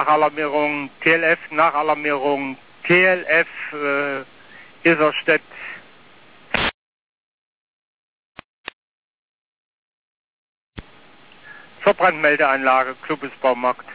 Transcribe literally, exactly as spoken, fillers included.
Nachalarmierung T L F, Nachalarmierung T L F, äh, Iserstedt. Verbrandmeldeanlage, Klubbesbaumarkt.